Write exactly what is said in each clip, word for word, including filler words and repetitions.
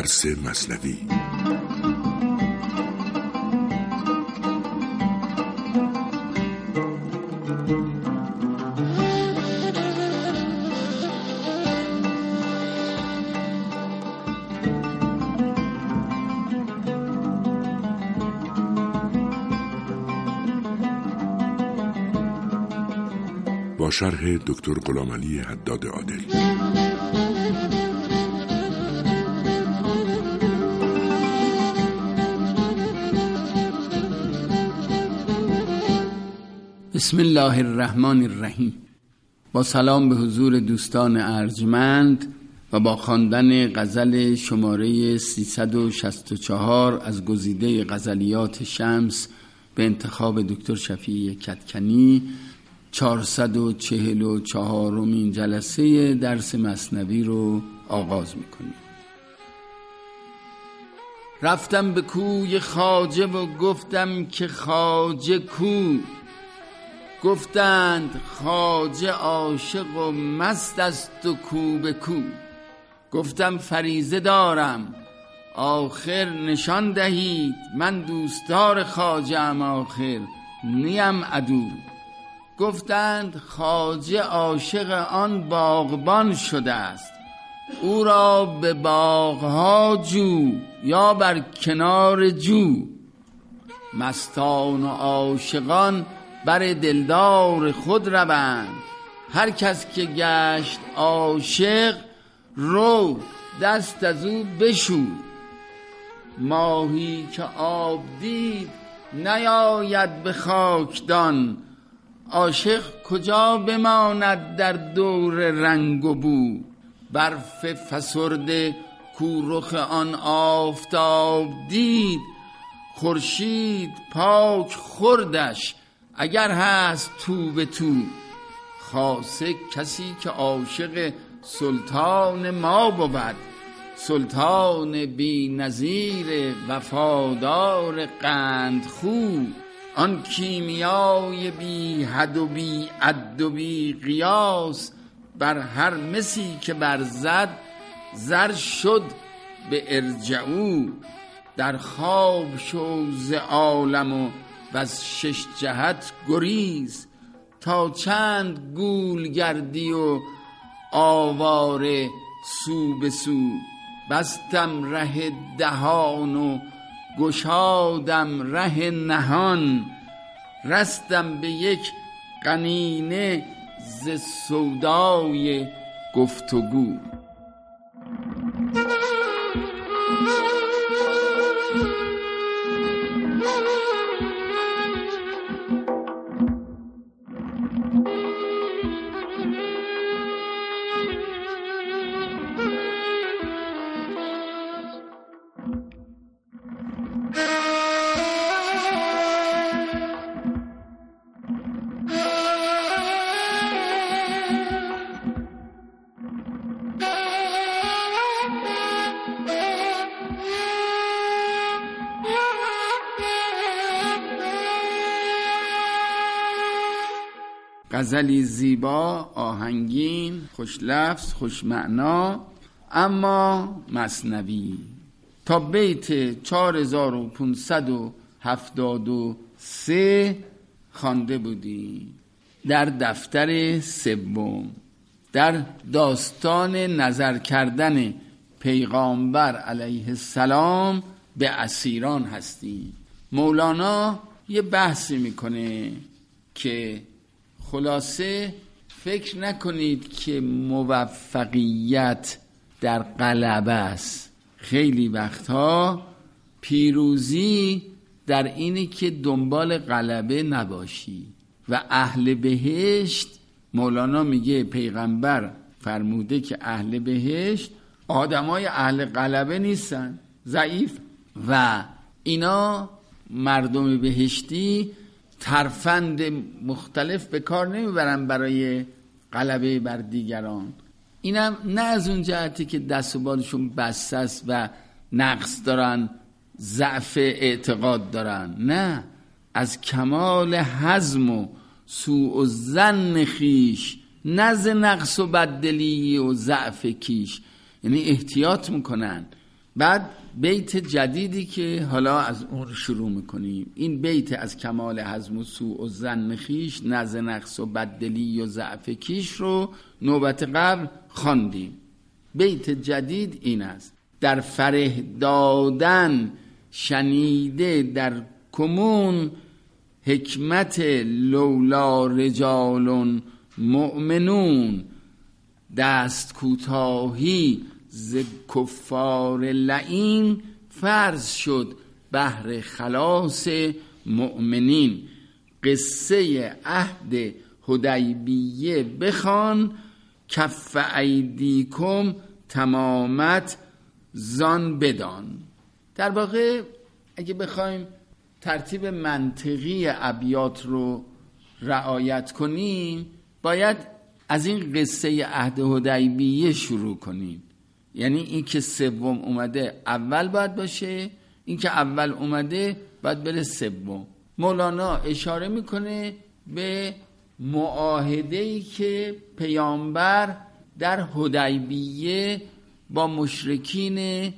درس مثنوی. با شرح دکتر غلامعلی حداد عادل. بسم الله الرحمن الرحیم. با سلام به حضور دوستان ارجمند و با خواندن غزل شماره سیصد و شصت و چهار از گزیده غزلیات شمس به انتخاب دکتر شفیع کدکنی، چهارصد و چهل و چهارمین جلسه درس مثنوی رو آغاز میکنیم. رفتم به کوی خواجه و گفتم که خواجه کو، گفتند خواجه عاشق و مست است و کو به کو. گفتم فریضه دارم آخر نشان دهید، من دوستدار خواجه ام آخر نیم عدو. گفتند خواجه عاشق آن باغبان شده است، او را به باغها جو یا بر کنار جو. مستان و عاشقان بر دلدار خود روند، هر کس که گشت عاشق رو دست از او بشو. ماهی که آب دید نیاید به خاکدان، عاشق کجا بماند در دور رنگ و بو. برف فسرده کو رخ آن آفتاب دید، خورشید پاک خوردش اگر هست تو به تو. خاصه کسی که عاشق سلطان ما بود، سلطان بی نظیر وفادار قندخو. آن کیمیای بی حد و بی عد و بی قیاس، بر هر مسی که برزد زر شد به ارجعو. در خواب شو ز عالم و از شش جهت گریز، تا چند گول گردی و آواره سو به سو. بستم ره دهان و گشادم ره نهان، رستم به یک قنینه ز سودای گفتگو. غزلی زیبا، آهنگین، خوش لفظ، خوش معنا، اما مثنوی. تا بیت چهار هزار و پانصد و هفتاد و سه خوانده بودیم در دفتر سوم، در داستان نظر کردن پیغامبر علیه السلام به اسیران هستیم. مولانا یه بحثی میکنه که خلاصه فکر نکنید که موفقیت در غلبه است. خیلی وقتها پیروزی در اینه که دنبال غلبه نباشی. و اهل بهشت، مولانا میگه پیغمبر فرموده که اهل بهشت آدمای اهل غلبه نیستن، ضعیف، و اینا مردم بهشتی ترفند مختلف به کار نمیبرن برای غلبه بر دیگران. اینم نه از اون جهتی که دست و بالشون بسته است و نقص دارن، ضعف اعتقاد دارن، نه، از کمال حزم و سوء و ظن خیش، نه ز نقص و بددلی و ضعف کیش. یعنی احتیاط میکنن بعد بیت جدیدی که حالا از اون شروع میکنیم، این بیت از کمال حزم و سوء و ظن خویش، نز نقص و بددلی و ضعف کیش رو نوبت قبل خواندیم. بیت جدید این است: در فره دادن شنیده در کمون، حکمت لولا رجال مؤمنون، دست کوتاهی ز کفار لعین، فرض شد بهر خلاص مؤمنین. قصه عهد حدیبیه بخوان، کف ایدیکم تمامت زان بدان. در واقع اگه بخوایم ترتیب منطقی ابیات رو رعایت کنیم، باید از این قصه عهد حدیبیه شروع کنیم. یعنی این که سوم اومده اول باید باشه، این که اول اومده باید بره سوم. مولانا اشاره میکنه به معاهده‌ای که پیامبر در حدیبیه با مشرکین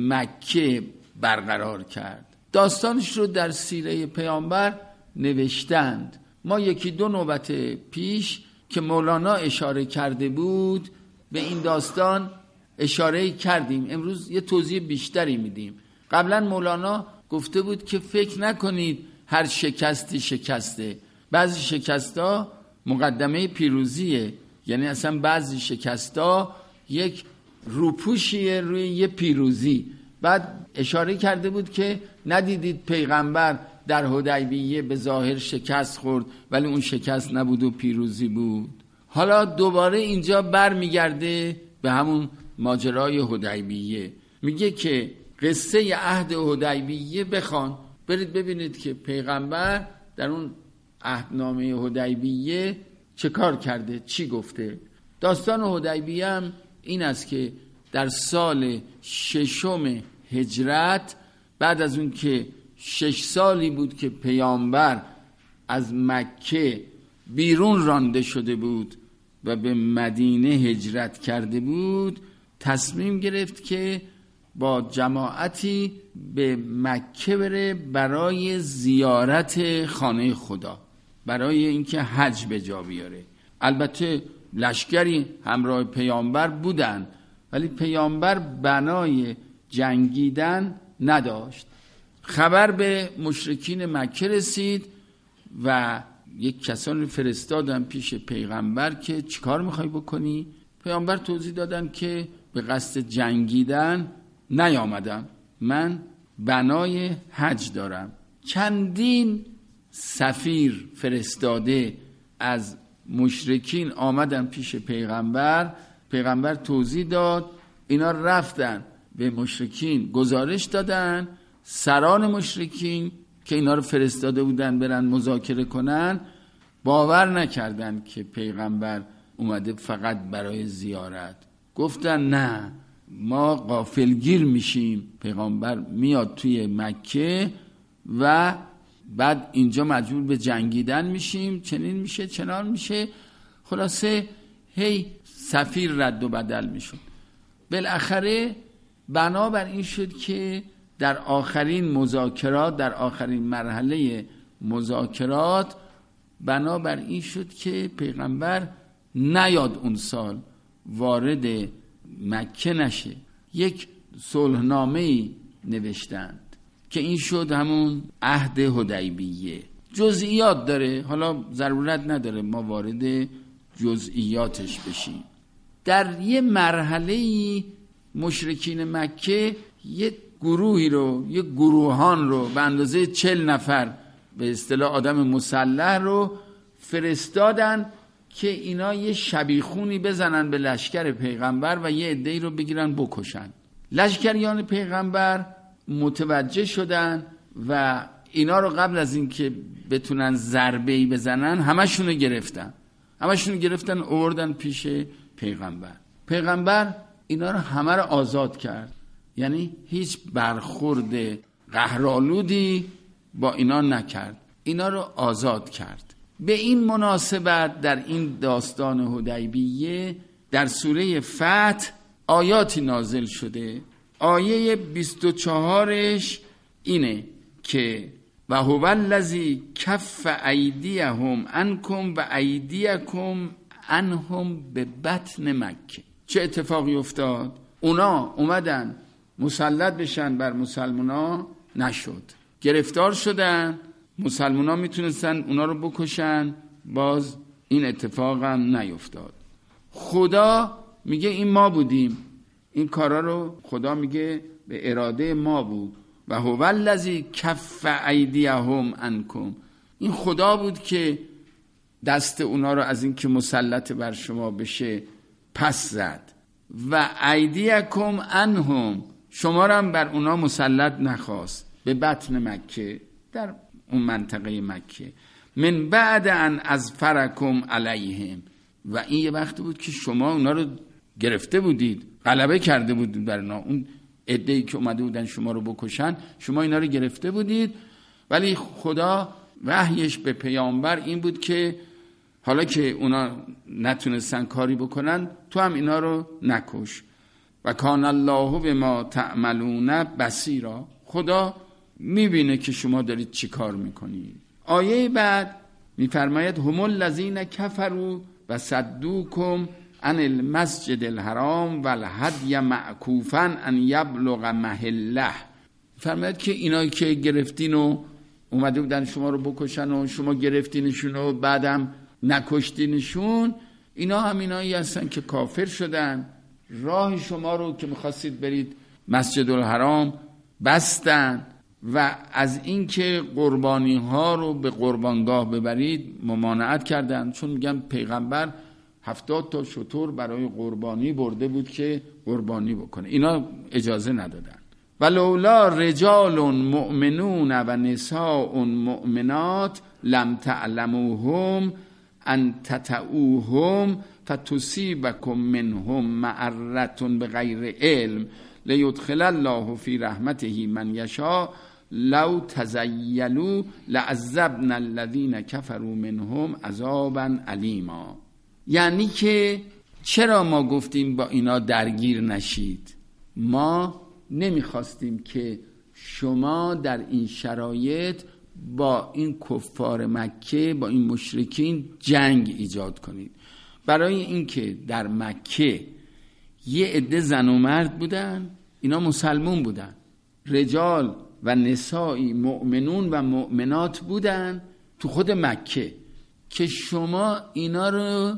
مکه برقرار کرد. داستانش رو در سیره پیامبر نوشتند. ما یکی دو نوبت پیش که مولانا اشاره کرده بود به این داستان اشاره کردیم. امروز یه توضیح بیشتری میدیم. قبلا مولانا گفته بود که فکر نکنید هر شکستی شکسته. بعضی شکستا مقدمه پیروزیه، یعنی اصلا بعضی شکستا یک روپوشیه روی یه پیروزی. بعد اشاره کرده بود که ندیدید پیغمبر در حدیبیه به ظاهر شکست خورد ولی اون شکست نبود و پیروزی بود. حالا دوباره اینجا بر میگرده به همون ماجرای حدیبیه، میگه که قصه عهد حدیبیه بخوان، برید ببینید که پیغمبر در اون عهدنامه حدیبیه چه کار کرده، چی گفته. داستان حدیبیه هم این است که در سال ششم هجرت، بعد از اون که شش سالی بود که پیامبر از مکه بیرون رانده شده بود و به مدینه هجرت کرده بود، تصمیم گرفت که با جماعتی به مکه بره برای زیارت خانه خدا، برای اینکه حج به جا بیاره. البته لشکری همراه پیامبر بودن ولی پیامبر بنای جنگیدن نداشت. خبر به مشرکین مکه رسید و یک کسان فرستادن پیش پیغمبر که چیکار میخوای بکنی؟ پیامبر توضیح دادن که به قصد جنگیدن نیامدم، من بنای حج دارم. چندین سفیر فرستاده از مشرکین آمدن پیش پیغمبر. پیغمبر توضیح داد، اینا رفتن به مشرکین گزارش دادن. سران مشرکین که اینا رو فرستاده بودن برن مذاکره کنن باور نکردن که پیغمبر اومده فقط برای زیارت. گفتن نه، ما غافلگیر میشیم، پیغمبر میاد توی مکه و بعد اینجا مجبور به جنگیدن میشیم، چنین میشه چنان میشه. خلاصه هی سفیر رد و بدل میشون. بالاخره بنابر این شد که در آخرین مذاکرات، در آخرین مرحله مذاکرات بنابر این شد که پیغمبر نیاد اون سال وارد مکه نشه. یک صلحنامه‌ای نوشتند که این شد همون عهد حدیبیه. جزئیات داره، حالا ضرورت نداره ما وارد جزئیاتش بشیم. در یه مرحله‌ای مشرکین مکه یه گروهی رو، یه گروهان رو به اندازه چل نفر به اصطلاح آدم مسلح رو فرستادن که اینا یه شبیخونی بزنن به لشکر پیغمبر و یه عده‌ای رو بگیرن بکشن. لشکریان پیغمبر متوجه شدن و اینا رو قبل از این که بتونن ضربه‌ای بزنن همشون رو گرفتن همشون رو گرفتن آوردن پیش پیغمبر. پیغمبر اینا رو همه رو آزاد کرد، یعنی هیچ برخورد قهرآلودی با اینا نکرد، اینا رو آزاد کرد. به این مناسبت در این داستان حدیبیه در سوره فتح آیاتی نازل شده. آیه بیست و چهارش اینه که و هو الذی کف ایدیهم عنکم و ایدیکم عنهم به بطن مکه. چه اتفاقی افتاد؟ اونا اومدن مسلط بشن بر مسلمونا، نشد. گرفتار شدن، مسلمونا میتونستن اونا رو بکشن، باز این اتفاق هم نیفتاد. خدا میگه این ما بودیم، این کارا رو خدا میگه به اراده ما بود. و هو الذی کف ایدیهم عنکم، این خدا بود که دست اونا رو از این که مسلط بر شما بشه پس زد. و ایدیکم عنهم، شما رو هم بر اونا مسلط نخواست، به بطن مکه، در اون منطقه مکه. من بعد ان اظفرکم علیهم، و این یه وقت بود که شما اونا رو گرفته بودید، غلبه کرده بودید بر اونا. اون عده‌ای که اومده بودن شما رو بکشن، شما اینا رو گرفته بودید. ولی خدا وحیش به پیامبر این بود که حالا که اونا نتونستن کاری بکنن، تو هم اینا رو نکش. و کان الله بما تعملون بصیرا، خدا میبینه که شما دارید چی کار میکنید. آیه بعد میفرماید هم الذین کفروا و صدوکم عن المسجد الحرام و الهدی معکوفا ان یبلغ محله. فرماید که اینا که گرفتین و اومده بودن شما رو بکشن و شما گرفتینشون و بعدم نکشتینشون، اینا هم اینایی هستن که کافر شدن، راه شما رو که میخواستید برید مسجد الحرام بستن و از اینکه قربانی ها رو به قربانگاه ببرید ممانعت کردن، چون میگن پیغمبر هفتاد تا شتر برای قربانی برده بود که قربانی بکنه، اینا اجازه ندادن. ولولا رجال مؤمنون و نساء مؤمنات لم تعلموهم ان تطؤوهم فتصيبكم منهم معرة بغیر علم لیدخل الله فی رحمته من یشاء لو تزیلوا لعذبنا الذین کفروا منهم عذابا علیما. یعنی که چرا ما گفتیم با اینا درگیر نشید؟ ما نمیخواستیم که شما در این شرایط با این کفار مکه، با این مشرکین جنگ ایجاد کنید. برای اینکه در مکه یه عده زن و مرد بودن، اینا مسلمون بودن، رجال و نسائی مؤمنون و مؤمنات بودن تو خود مکه که شما اینا رو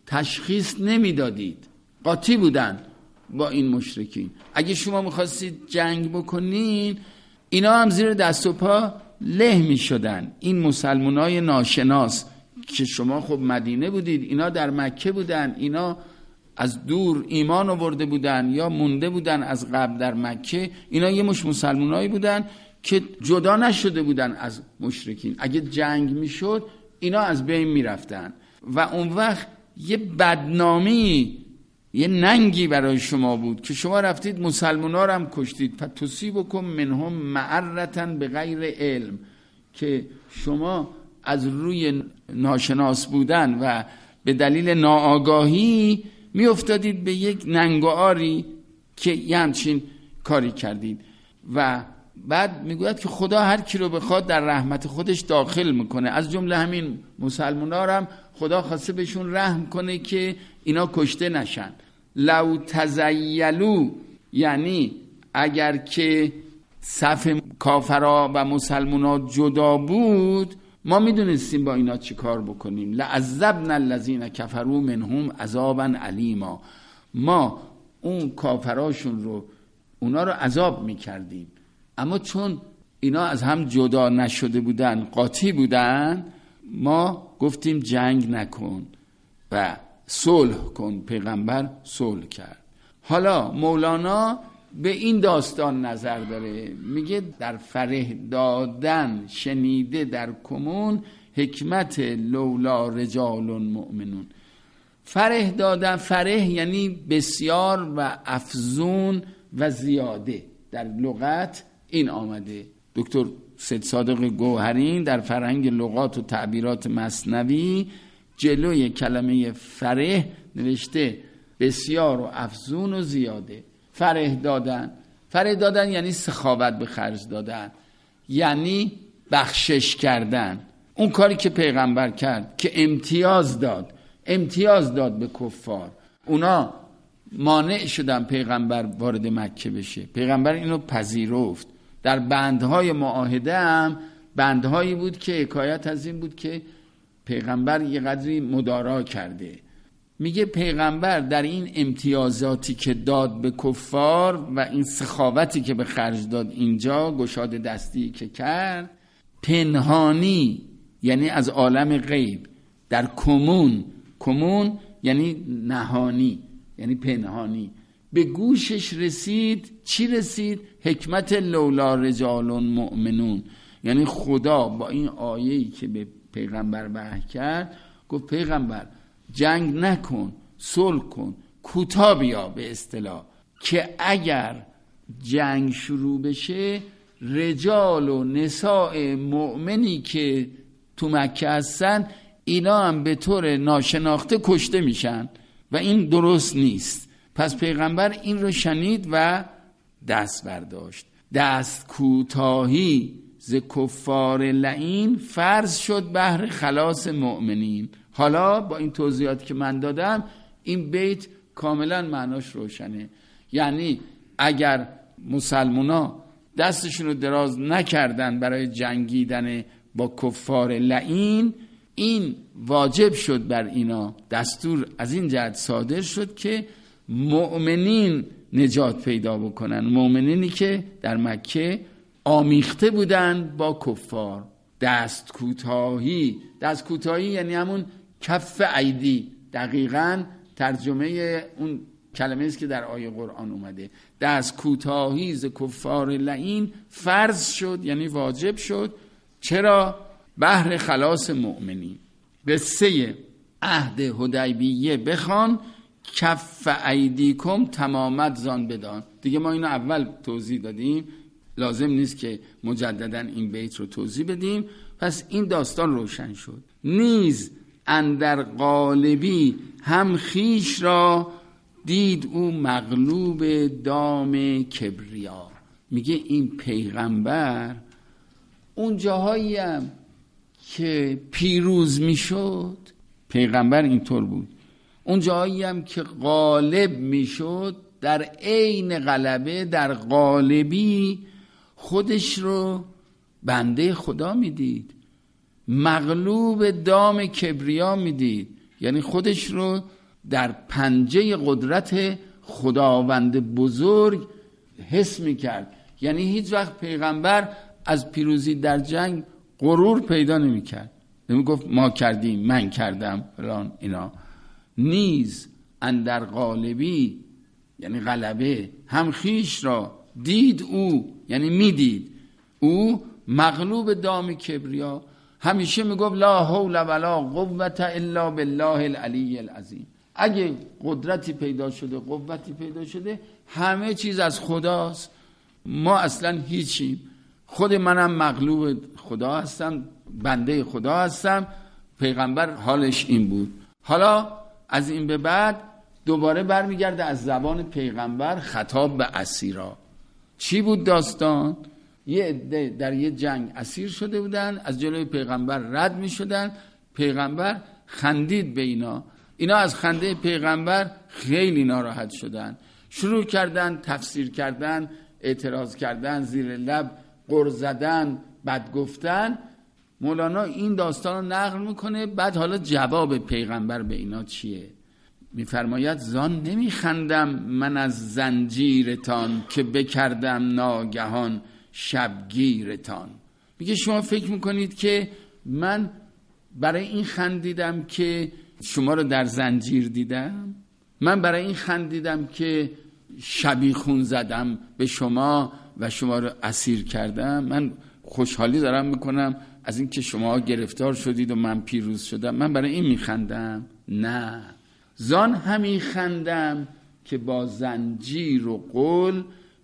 تشخیص نمیدادید، قاطی بودن با این مشرکین. اگه شما میخواستید جنگ بکنین، اینا هم زیر دست و پا له می شدن. این مسلمانای ناشناس که شما خب مدینه بودید، اینا در مکه بودن، اینا از دور ایمان آورده بودن یا مونده بودن از قبل در مکه، اینا یه مش مسلمانایی بودن که جدا نشده بودن از مشرکین. اگه جنگ میشد اینا از بین میرفتن و اون وقت یه بدنامی، یه ننگی برای شما بود که شما رفتید مسلمانا رو هم کشتید. فتصیبکم منهم معرة بغیر علم، که شما از روی ناشناس بودن و به دلیل ناآگاهی می افتادید به یک ننگ و آری که یه همچین کاری کردید. و بعد میگوید که خدا هر کی رو بخواد در رحمت خودش داخل میکنه، از جمله همین مسلمانا رو هم خدا خواسته بهشون رحم کنه که اینا کشته نشن. لو تزیلوا، یعنی اگر که صف کافرا و مسلمانا جدا بود، ما میدونستیم با اینا چی کار بکنیم. لعذبنا الذین کفروا منهم عذابا علیما، ما اون کافراشون رو، اونا رو عذاب میکردیم. اما چون اینا از هم جدا نشده بودن، قاطی بودن، ما گفتیم جنگ نکن و صلح کن. پیغمبر صلح کرد. حالا مولانا به این داستان نظر داره، میگه در فره دادن شنیده در کمون حکمت لولا رجال مؤمنون. فره دادن، فره یعنی بسیار و افزون و زیاده، در لغت این آمده. دکتر سید صادق گوهرین در فرهنگ لغات و تعبیرات مثنوی جلوی کلمه فره نوشته بسیار و افزون و زیاده. فره دادن فریح دادن یعنی سخاوت به خرج دادن، یعنی بخشش کردن. اون کاری که پیغمبر کرد که امتیاز داد، امتیاز داد به کفار. اونا مانع شدن پیغمبر وارد مکه بشه، پیغمبر اینو پذیرفت. در بندهای معاهده هم بندهایی بود که حکایت از این بود که پیغمبر یه قدری مدارا کرده. میگه پیغمبر در این امتیازاتی که داد به کفار و این سخاوتی که به خرج داد اینجا، گشاد دستی که کرد، پنهانی یعنی از عالم غیب در کمون، کمون یعنی نهانی یعنی پنهانی، به گوشش رسید. چی رسید؟ حکمت لولا رجال مؤمنون، یعنی خدا با این آیه‌ای که به پیغمبر وحی کرد گفت پیغمبر جنگ نکن، صلح کن، کوتاه بیا، به اصطلاح که اگر جنگ شروع بشه رجال و نساء مؤمنی که تو مکه هستن اینا هم به طور ناشناخته کشته میشن و این درست نیست. پس پیغمبر این رو شنید و دست برداشت. دست کوتاهی ز کفار لعین فرض شد بهر خلاص مؤمنین. حالا با این توضیحات که من دادم این بیت کاملا معناش روشنه. یعنی اگر مسلمونا دستشون رو دراز نکردن برای جنگیدن با کفار لعین، این واجب شد بر اینا، دستور از این جهت صادر شد که مؤمنین نجات پیدا بکنن، مؤمنینی که در مکه آمیخته بودن با کفار. دست کوتاهی، دست کوتاهی یعنی همون کف ایدی، دقیقاً ترجمه اون کلمه است که در آیه قرآن اومده. دست کوتاهی ز کفار لعین فرض شد یعنی واجب شد. چرا؟ بهر خلاص مؤمنین. قصه عهد حدیبیه بخوان، کف ایدیکم تمامت زان بدان. دیگه ما اینو اول توضیح دادیم، لازم نیست که مجددا این بیت رو توضیح بدیم. پس این داستان روشن شد. نیز اندر غالبی هم خیش را دید او مغلوب دام کبریا. میگه این پیغمبر اون جاهایی هم که پیروز میشد، پیغمبر اینطور بود، اون جاهایی هم که غالب میشد، در عین غلبه در غالبی خودش رو بنده خدا میدید، مغلوب دام کبریا میدید، یعنی خودش رو در پنجه قدرت خداوند بزرگ حس میکرد. یعنی هیچ وقت پیغمبر از پیروزی در جنگ غرور پیدا نمیکرد، نمیگفت ما کردیم، من کردم فلان اینا. نیز اندر غالبی یعنی غلبه هم خیش را دید او، یعنی میدید او مغلوب دام کبریا. همیشه میگفت لا حول ولا قوت الا بالله العلی العظیم. اگه قدرتی پیدا شده، قوتی پیدا شده، همه چیز از خداست، ما اصلا هیچیم. خود منم مغلوب خدا هستم، بنده خدا هستم. پیغمبر حالش این بود. حالا از این به بعد دوباره برمیگرده از زبان پیغمبر خطاب به اسیرا. چی بود داستان؟ یه عده در یه جنگ اسیر شده بودن، از جلوی پیغمبر رد می شدن. پیغمبر خندید به اینا، اینا از خنده پیغمبر خیلی ناراحت شدن، شروع کردن تفسیر کردن، اعتراض کردن، زیر لب غر زدن، بد گفتن. مولانا این داستان رو نقل میکنه. بعد حالا جواب پیغمبر به اینا چیه؟ میفرماید زان نمیخندم من از زنجیرتان که بکردم ناگهان شبگیرتان. میگه شما فکر میکنید که من برای این خندیدم که شما رو در زنجیر دیدم؟ من برای این خندیدم که شبیخون زدم به شما و شما رو اسیر کردم؟ من خوشحالی دارم میکنم از این که شما گرفتار شدید و من پیروز شدم، من برای این میخندم؟ نه، زان همی خندم که با زنجیر و قل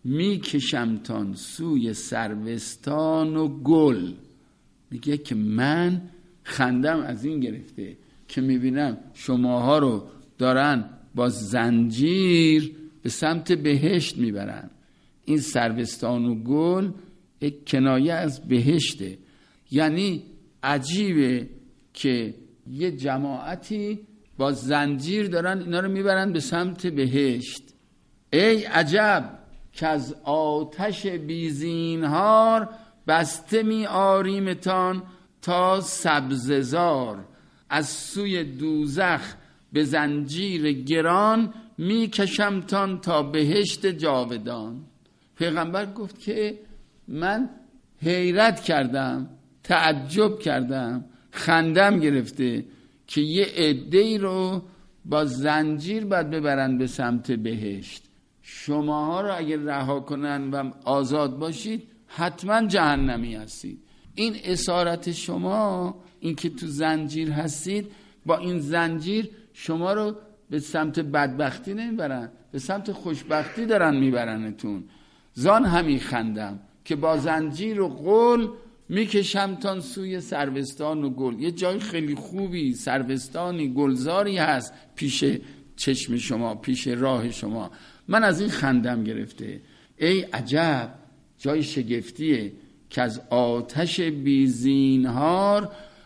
میکشمتان سوی سروستان و گل. میگه که من خندم از این گرفته که میبینم شماها رو دارن با زنجیر به سمت بهشت میبرن، این سروستان و گل یک کنایه از بهشته. یعنی عجیبه که یه جماعتی با زنجیر دارن اینا رو میبرن به سمت بهشت. ای عجب که از آتش بیزینهار بسته می آریمتان تا سبززار، از سوی دوزخ به زنجیر گران می کشمتان تا بهشت جاودان. پیغمبر گفت که من حیرت کردم، تعجب کردم، خندم گرفته که یه عده‌ای رو با زنجیر باید ببرن به سمت بهشت. شماها رو اگر رها کنن و آزاد باشید حتما جهنمی هستید. این اسارت شما، این که تو زنجیر هستید، با این زنجیر شما رو به سمت بدبختی نمیبرن، به سمت خوشبختی دارن میبرنتون. زان همی خندم که با زنجیر و قل میکشمتان سوی سروستان و گل. یه جای خیلی خوبی، سروستانی، گلزاری هست پیش چشم شما، پیش راه شما. من از این خندم گرفته. ای عجب، جای شگفتیه که از آتش بیزینهار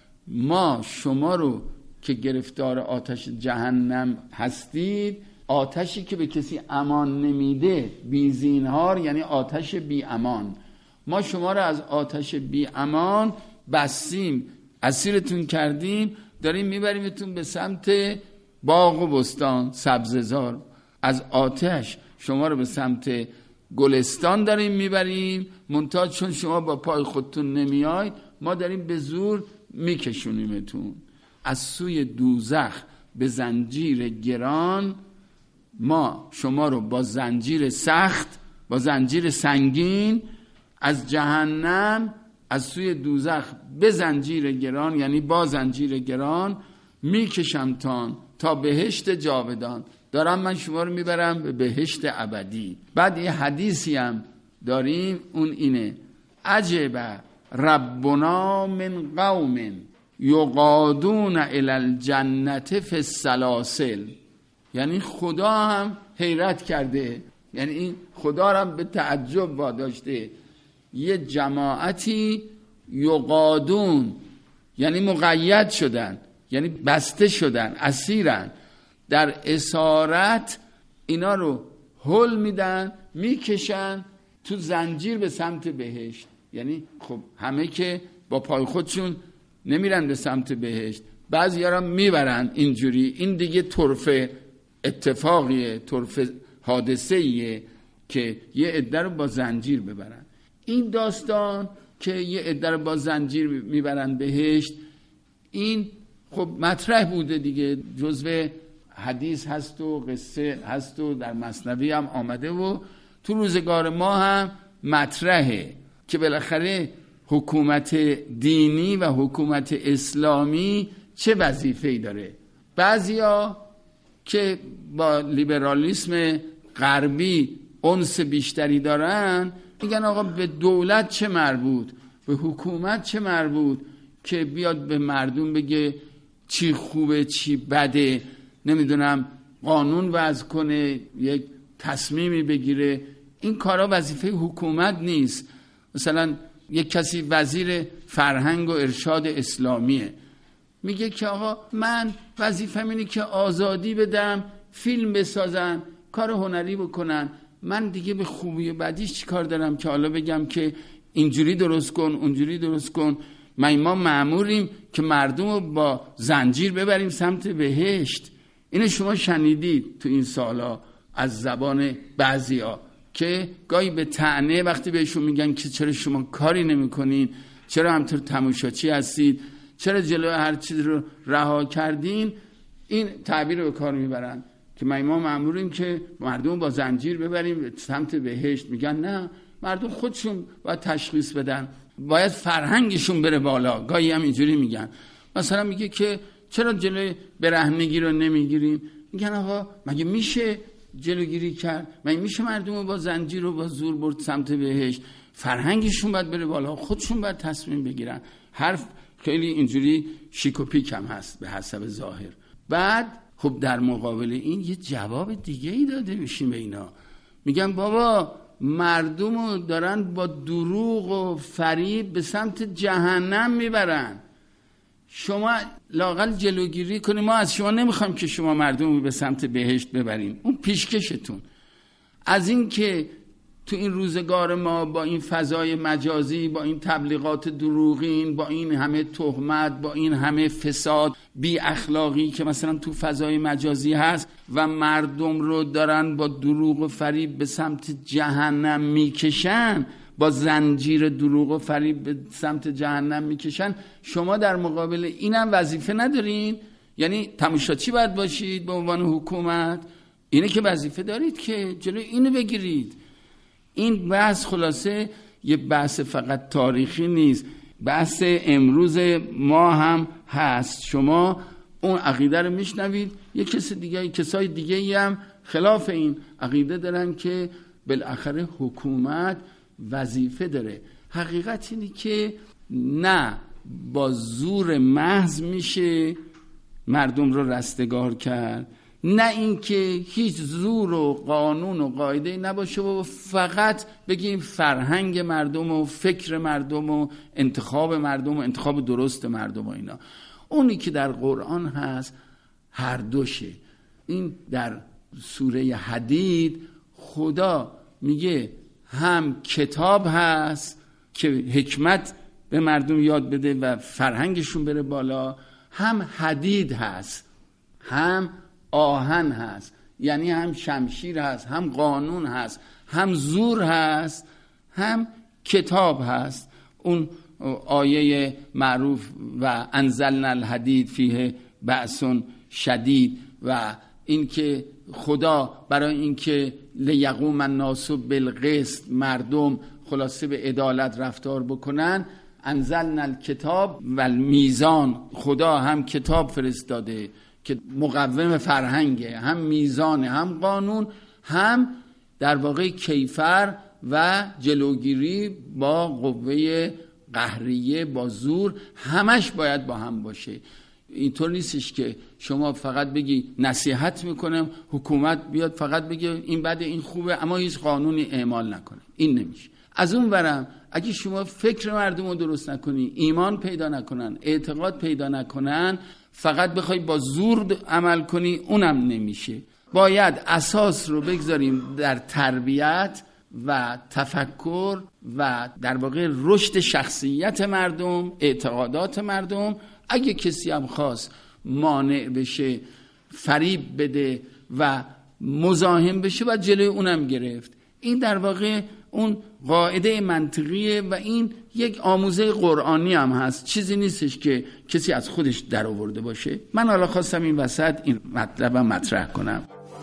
ما شما رو که گرفتار آتش جهنم هستید، آتشی که به کسی امان نمیده، بیزینهار یعنی آتش بی امان، ما شما رو از آتش بی امان بستیم، اسیرتون کردیم، داریم میبریمتون به سمت باغ و بستان، سبززار. از آتش شما رو به سمت گلستان داریم میبریم، منتها چون شما با پای خودتون نمیاید، ما داریم به زور میکشونیمتون. از سوی دوزخ به زنجیر گران، ما شما رو با زنجیر سخت، با زنجیر سنگین از جهنم، از سوی دوزخ به زنجیر گران یعنی با زنجیر گران میکشمتان تا بهشت جاودان. دارم من شما رو میبرم به بهشت ابدی. بعد یه حدیثی هم داریم، اون اینه: عجب ربنا من قوم یقادون الی الجنة فی السلاسل. یعنی خدا هم حیرت کرده، یعنی این خدا رو هم به تعجب واداشته. یه جماعتی یقادون یعنی مقید شدن، یعنی بسته شدن، اسیرن، در اسارت اینا رو هل میدن، میکشن تو زنجیر به سمت بهشت. یعنی خب همه که با پای خودشون نمیرن به سمت بهشت، بعضی ها رو میبرن اینجوری. این دیگه طرف اتفاقیه، طرف حادثه‌ایه که یه عده رو با زنجیر ببرن. این داستان که یه عده رو با زنجیر میبرن بهشت، این خب مطرح بوده دیگه، جزو حدیث هست و قصه هست و در مثنوی هم آمده و تو روزگار ما هم مطرحه که بالاخره حکومت دینی و حکومت اسلامی چه وظیفه‌ای داره. بعضیا که با لیبرالیسم غربی انس بیشتری دارن میگن آقا به دولت چه مربوط، به حکومت چه مربوط که بیاد به مردم بگه چی خوبه چی بده، نمیدونم قانون وضع کنه، یک تصمیمی بگیره. این کارا وظیفه حکومت نیست. مثلا یک کسی وزیر فرهنگ و ارشاد اسلامیه، میگه که آقا من وظیفه‌م اینه که آزادی بدم، فیلم بسازن، کار هنری بکنن، من دیگه به خوبی و بدیش چی کار دارم که حالا بگم که اینجوری درست کن اونجوری درست کن. ما ما مأموریم که مردم رو با زنجیر ببریم سمت بهشت. اینو شما شنیدید تو این سالا از زبان بعضیا که گاهی به طعنه وقتی بهشون میگن که چرا شما کاری نمی‌کنین، چرا همطور تماشاچی هستید، چرا جلوی هر چیز رو رها کردین، این تعبیر رو به کار میبرن که ما ما مأموریم که مردم با زنجیر ببریم سمت بهشت. میگن نه، مردم خودشون باید تشخیص بدن، باید فرهنگشون بره بالا. گاهی هم اینجوری میگن، مثلا میگه که چرا جلوی برهنگی رو نمیگیریم؟ میگن آقا مگه میشه جلوگیری کرد؟ مگه میشه مردم رو با زنجیر رو با زور برد سمت بهشت؟ فرهنگشون باید بره بالا، خودشون باید تصمیم بگیرن. حرف خیلی اینجوری شیک و پیک هم هست به حسب ظاهر. بعد خب در مقابل این یه جواب دیگه ای داده میشیم به اینا. میگن بابا مردم رو دارن با دروغ و فریب به سمت جهنم میبرن. شما لااقل جلوگیری کنید. ما از شما نمیخوایم که شما مردم رو به سمت بهشت ببرین، اون پیشکشتون. از این که تو این روزگار ما با این فضای مجازی، با این تبلیغات دروغین، با این همه تهمت، با این همه فساد بی اخلاقی که مثلا تو فضای مجازی هست و مردم رو دارن با دروغ و فریب به سمت جهنم میکشن، با زنجیر دروغ و فریب به سمت جهنم میکشن، شما در مقابل اینم وظیفه ندارین؟ یعنی تماشاچی باید باشید به عنوان حکومت؟ اینه که وظیفه دارید که جلوی اینو بگیرید. این بحث خلاصه یه بحث فقط تاریخی نیست، بحث امروز ما هم هست. شما اون عقیده رو میشنوید، یه کس دیگه، کسای دیگه ای هم خلاف این عقیده دارن که بالاخره حکومت وظیفه داره. حقیقت اینه که نه با زور محض میشه مردم رو رستگار کرد، نه اینکه هیچ زور و قانون و قاعده نباشه و فقط بگیم فرهنگ مردم و فکر مردم و انتخاب مردم و انتخاب درست مردم و اینا. اونی که در قرآن هست هر دوشه. این در سوره حدید خدا میگه هم کتاب هست که حکمت به مردم یاد بده و فرهنگشون بره بالا، هم حدید هست، هم آهن هست، یعنی هم شمشیر هست، هم قانون هست، هم زور هست، هم کتاب هست. اون آیه معروف و انزلنا الحدید فیه بأس شدید، و اینکه خدا برای اینکه لیقوم الناس بالقسط، مردم خلاصه به عدالت رفتار بکنن، انزلنا الکتاب و المیزان، خدا هم کتاب فرستاده که مقوم فرهنگه، هم میزانه، هم قانون، هم در واقع کیفر و جلوگیری با قوه قهریه، با زور، همش باید با هم باشه. اینطور نیستش که شما فقط بگی نصیحت میکنم، حکومت بیاد فقط بگه این بده این خوبه اما هیچ قانونی اعمال نکنه. این نمیشه. از اون برم اگه شما فکر مردم رو درست نکنی، ایمان پیدا نکنن، اعتقاد پیدا نکنن، فقط بخوای با زور عمل کنی، اونم نمیشه. باید اساس رو بگذاریم در تربیت و تفکر و در واقع رشد شخصیت مردم، اعتقادات مردم. اگه کسی هم خواست مانع بشه، فریب بده و مزاحم بشه، باید جلوی اونم گرفت. این در واقع اون قاعده منطقیه و این یک آموزه قرآنی هم هست، چیزی نیستش که کسی از خودش در آورده باشه. من حالا خواستم این وسط این مطلبم مطرح کنم.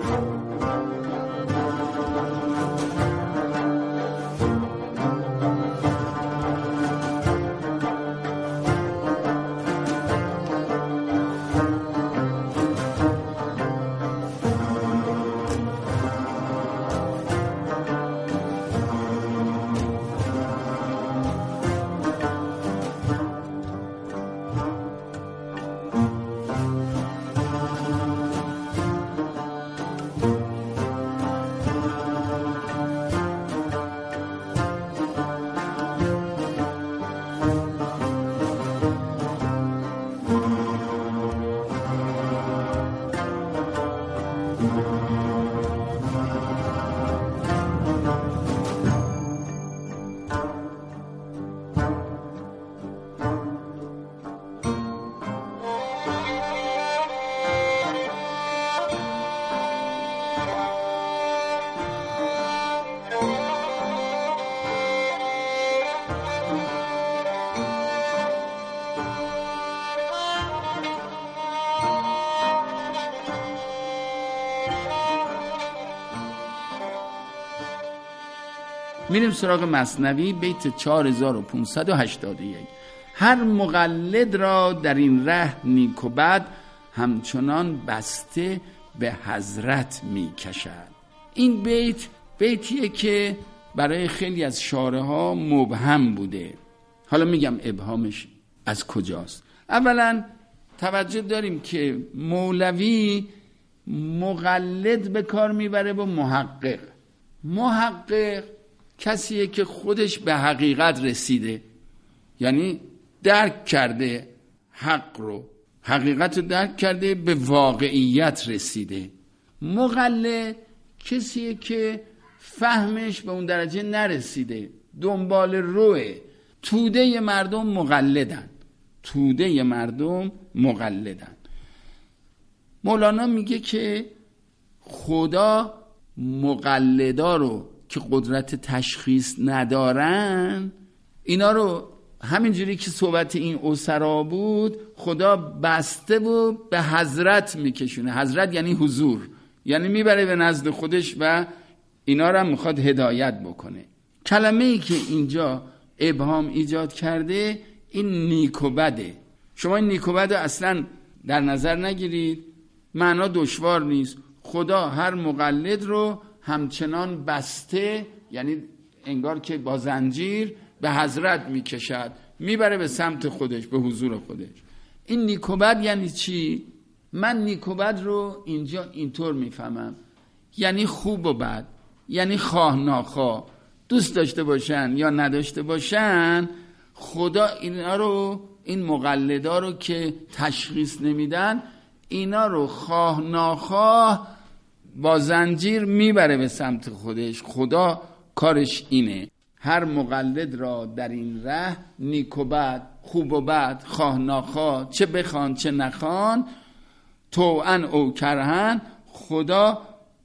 میریم سراغ مثنوی، بیت چهار هزار و پانصد و هشتاد و یک. هر مقلد را در این ره نیک و بد، همچنان بسته به حضرت می کشد. این بیت بیتیه که برای خیلی از شارع‌ها مبهم بوده. حالا میگم ابهامش از کجاست. اولا توجه داریم که مولوی مقلد به کار میبره با محقق. محقق کسیه که خودش به حقیقت رسیده، یعنی درک کرده حق رو، حقیقت رو درک کرده، به واقعیت رسیده. مقلد کسیه که فهمش به اون درجه نرسیده، دنبال روه. توده مردم مقلدن، توده مردم مقلدن. مولانا میگه که خدا مقلدا رو که قدرت تشخیص ندارن، اینا رو همینجوری که صحبت این اسرا بود، خدا بسته و به حضرت میکشونه. حضرت یعنی حضور، یعنی میبره به نزد خودش و اینا رو هم میخواد هدایت بکنه. کلمه ای که اینجا ابهام ایجاد کرده این نیک و بده. شما این نیک و بده اصلا در نظر نگیرید، معنا دشوار نیست. خدا هر مقلد رو همچنان بسته، یعنی انگار که با زنجیر به حضرت میکشد، میبره به سمت خودش، به حضور خودش. این نیک و بد یعنی چی؟ من نیک و بد رو اینجا اینطور میفهمم، یعنی خوب و بد، یعنی خواه ناخواه، دوست داشته باشن یا نداشته باشن، خدا اینا رو، این مقلدا رو که تشخیص نمیدن، اینا رو خواه ناخواه با زنجیر میبره به سمت خودش. خدا کارش اینه، هر مقلد را در این ره نیک و بد، خوب و بد، خواه ناخواه، چه بخوان چه نخوان، طوعاً او کرهن، خدا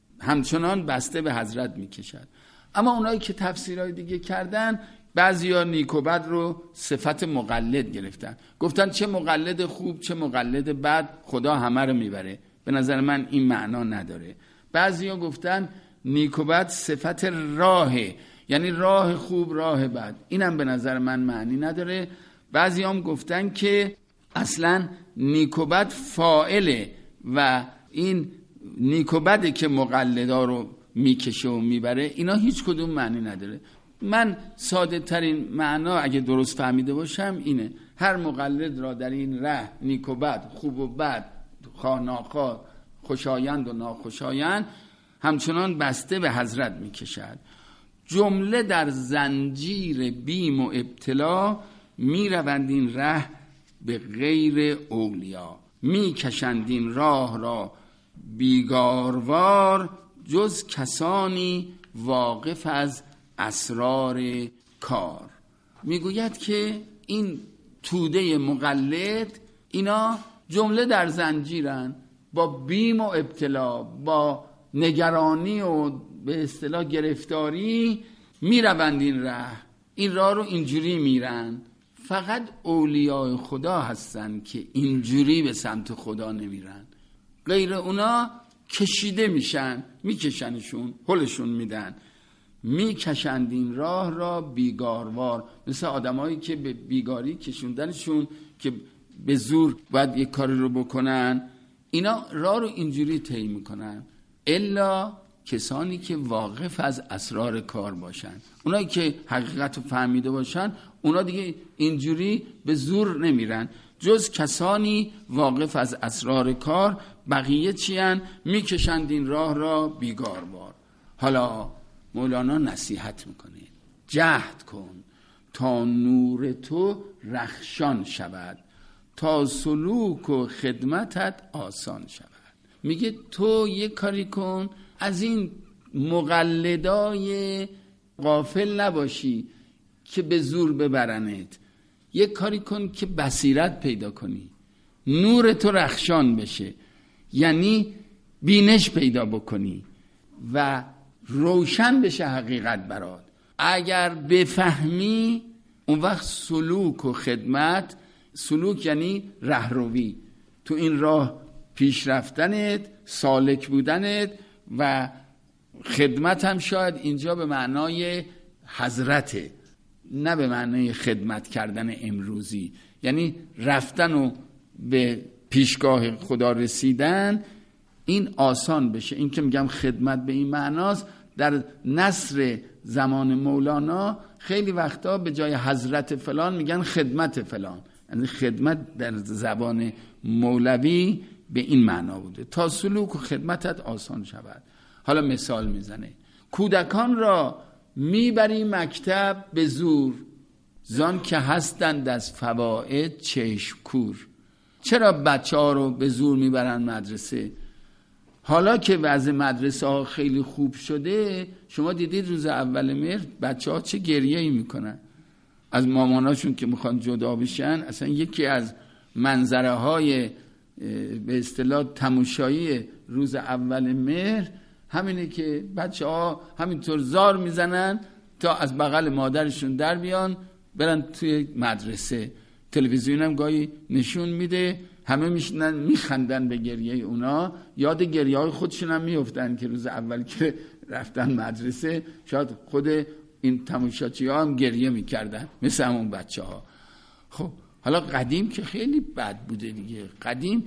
همچنان بسته به حضرت میکشد. اما اونایی که تفسیرهای دیگه کردن، بعضیا نیک و بد رو صفت مقلد گرفتن، گفتن چه مقلد خوب چه مقلد بد، خدا همه رو میبره. به نظر من این معنا نداره. بعضیا گفتن نیک و بد صفت راهه، یعنی راه خوب راه بد، اینم به نظر من معنی نداره. بعضی هم گفتن که اصلا نیک و بد فاعله و این نیک و بده که مقلدا رو میکشه و میبره، اینا هیچ کدوم معنی نداره. من ساده ترین معنا اگه درست فهمیده باشم اینه، هر مقلد را در این ره نیک و بد، خوب و بد، خواه ناخواه، خوشایند و ناخوشایند، همچنان بسته به حضرت میکشد. جمله در زنجیر بیم و ابتلا، می روند این ره به غیر اولیا، می کشند این راه را بیگاروار، جز کسانی واقف از اسرار کار. میگوید که این توده مقلد، اینا جمله در زنجیرن، با بیم و ابتلا، با نگرانی و به اصطلاح گرفتاری میروند این راه. این راه رو اینجوری میرن. فقط اولیاء خدا هستن که اینجوری به سمت خدا نمیرن، غیر اونا کشیده میشن، میکشنشون، هلشون میدن. میکشند این راه را بیگاروار، مثل آدمایی که به بیگاری کشوندنشون که به زور باید یک کاری رو بکنن، اینا راه رو اینجوری طی میکنن. الا کسانی که واقف از اسرار کار باشن، اونایی که حقیقت رو فهمیده باشن، اونا دیگه اینجوری به زور نمیرن. جز کسانی واقف از اسرار کار، بقیه چیان؟ میکشند این راه را بیگاروار. حالا مولانا نصیحت میکنه، جهد کن تا نور تو رخشان شود، تا سلوک و خدمتت آسان شود. میگه تو یک کاری کن، از این مقلدای غافل نباشی که به زور ببرنت. یک کاری کن که بصیرت پیدا کنی، نور تو رخشان بشه، یعنی بینش پیدا بکنی و روشن بشه حقیقت برات. اگر بفهمی اون وقت سلوک و خدمت، سلوک یعنی رهروی، تو این راه پیش رفتنت، سالک بودنت، و خدمت هم شاید اینجا به معنای حضرته، نه به معنای خدمت کردن امروزی، یعنی رفتن و به پیشگاه خدا رسیدن، این آسان بشه. این که میگم خدمت به این معناست، در نثر زمان مولانا خیلی وقتا به جای حضرت فلان میگن خدمت فلان، یعنی خدمت در زبان مولوی به این معنا بوده، تا سلوک و خدمتت آسان شود. حالا مثال میزنه، کودکان را میبری مکتب به زور، زان که هستند از فواید چشم کور. چرا بچه ها رو به زور میبرن مدرسه؟ حالا که وضع مدرسه ها خیلی خوب شده، شما دیدید روز اول مهر بچه ها چه گریه ای میکنن از ماماناشون که میخوان جدا بشن. اصلا یکی از منظره های به اصطلاح تماشایی روز اول مهر همینه که بچه ها همینطور زار میزنن تا از بغل مادرشون در بیان برن توی مدرسه. تلویزیون هم گاهی نشون میده، همه میشنن میخندن به گریه اونا، یاد گریه های خودشون هم میفتن که روز اول که رفتن مدرسه شاید خود این تماشاچی ها هم گریه میکردن مثل همون بچه ها. خب حالا قدیم که خیلی بد بوده دیگه، قدیم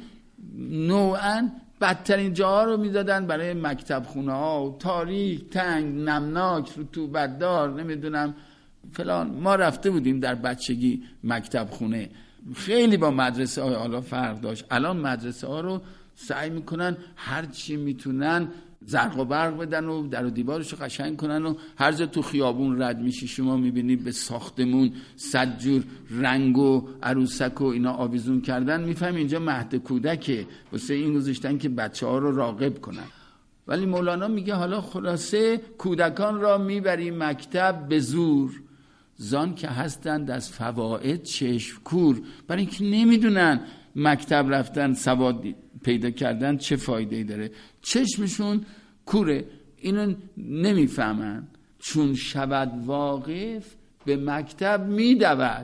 نوعاً بدترین جاها رو میدادن برای مکتب خونه ها، تاریک، تنگ، نمناک، رطوبت‌دار، نمیدونم فلان. ما رفته بودیم در بچگی مکتب خونه، خیلی با مدرسه های حالا فرق داشت. الان مدرسه ها رو سعی میکنن هر چی میتونن زرق و برق بدن و در و دیوارش رو قشنگ کنن و هر جا تو خیابون رد میشی شما میبینید به ساختمون صد جور رنگ و عروسک و اینا آویزون کردن، میفهم اینجا مهد کودکه، واسه این گذاشتن که بچه ها رو راغب کنن. ولی مولانا میگه حالا خلاصه کودکان را میبری مکتب به زور، زان که هستند از فواید چشم کور. برای اینکه نمیدونن مکتب رفتن سواد پیدا کردن چه فایده‌ای داره، چشمشون کوره، اینو نمیفهمن. چون شود واقف به مکتب میدود،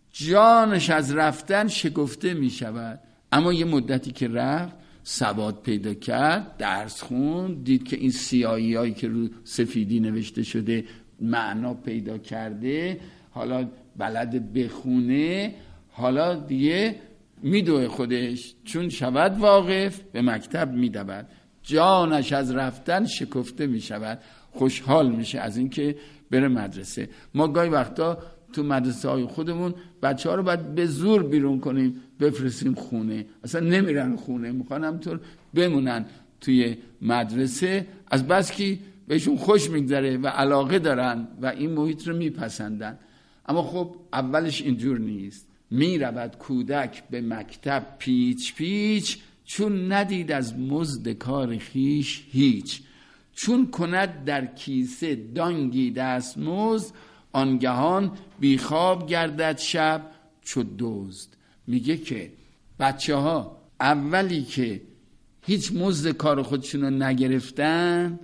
جانش از رفتن شکفته میشود. اما یه مدتی که رفت سواد پیدا کرد، درس خوند، دید که این سیاهی هایی که رو سفیدی نوشته شده معنا پیدا کرده، حالا بلد بخونه، حالا دیگه میدوه خودش. چون شود واقف به مکتب میدود، جانش از رفتن شکفته میشود، خوشحال میشه از اینکه بره مدرسه. ما گاهی وقتا تو مدرسه های خودمون بچه ها رو باید به زور بیرون کنیم بفرستیم خونه، اصلا نمیرن خونه، میخوان همطور بمونن توی مدرسه، از بس که بهشون خوش میگذره و علاقه دارن و این محیط رو میپسندن. اما خب اولش اینجور نیست. میرود کودک به مکتب پیچ پیچ، چون ندید از مزد کار خیش هیچ. چون کند در کیسه دانگی دست مزد، آنگهان بیخواب گردد شب چو دزد. میگه که بچه ها اولی که هیچ مزد کار خودشون رو نگرفتن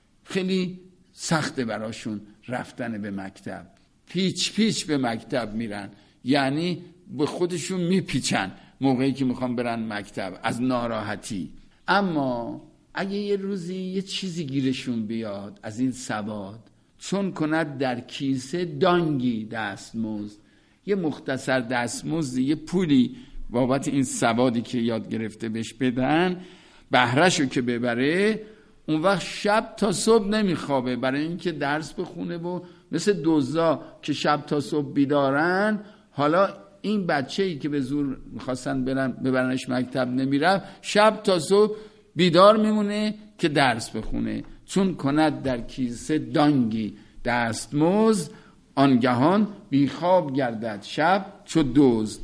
خیلی سخته براشون رفتن به مکتب، پیچ پیچ به مکتب میرن، یعنی به خودشون میپیچن موقعی که میخوان برن مکتب از ناراحتی. اما اگه یه روزی یه چیزی گیرشون بیاد از این سواد، چون کند در کیسه دانگی دستمزد، یه مختصر دستمزد، یه پولی بابت این سوادی که یاد گرفته بهش بدن، بهرهشو که ببره، اون وقت شب تا صبح نمیخوابه برای اینکه درس بخونه و مثل دوزا که شب تا صبح بیدارن. حالا این بچه‌ای که به زور میخواستن برن ببرنش مکتب نمیره، شب تا صبح بیدار میمونه که درس بخونه. چون کند در کیسه دانگی دستمزد، آنگهان بیخواب گردد شب چو دزد.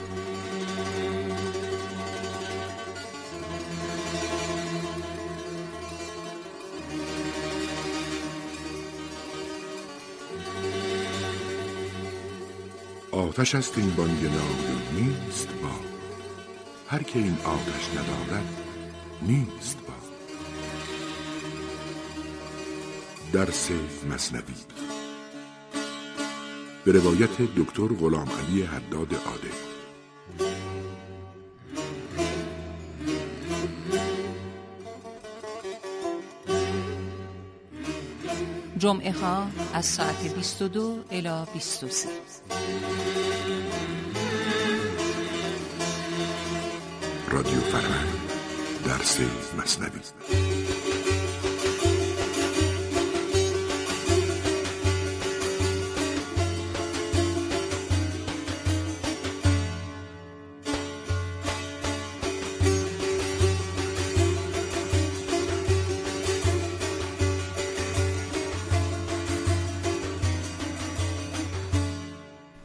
آتش است این بانگ نای نیست با، هر که این آتش ندارد نیست با. درس مثنوی به روایت دکتر غلام علی حداد عادل. جمعه ها از ساعت بیست و دو الی بیست و سه. رادیو فرهنگ درس مثنوی.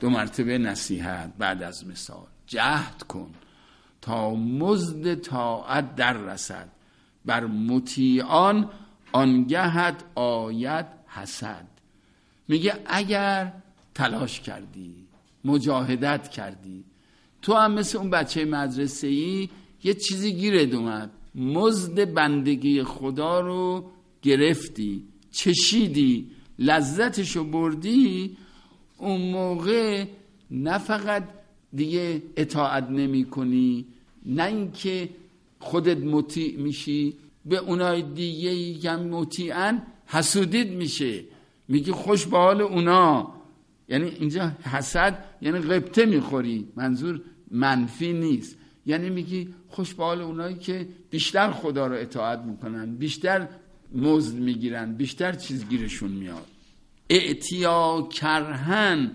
دو مرتبه نصیحت بعد از مثال. جهد کن تا مزد طاعت در رسد، بر مطیعان آنگهت آید حسد. میگه اگر تلاش کردی، مجاهدت کردی، تو هم مثل اون بچه مدرسه‌ای یه چیزی گیرت اومد، مزد بندگی خدا رو گرفتی، چشیدی، لذتشو بردی، اون موقع نه فقط دیگه اطاعت نمی کنی، نه اینکه خودت مطیع میشی، به اونای دیگه که مطیعن حسودیت میشه، میگی خوش به حال اونا. یعنی اینجا حسد یعنی غبطه میخوری، منظور منفی نیست، یعنی میگی خوش به حال اونایی که بیشتر خدا رو اطاعت میکنن، بیشتر مزد میگیرن، بیشتر چیز گیرشون میاد. اعتیا کرهن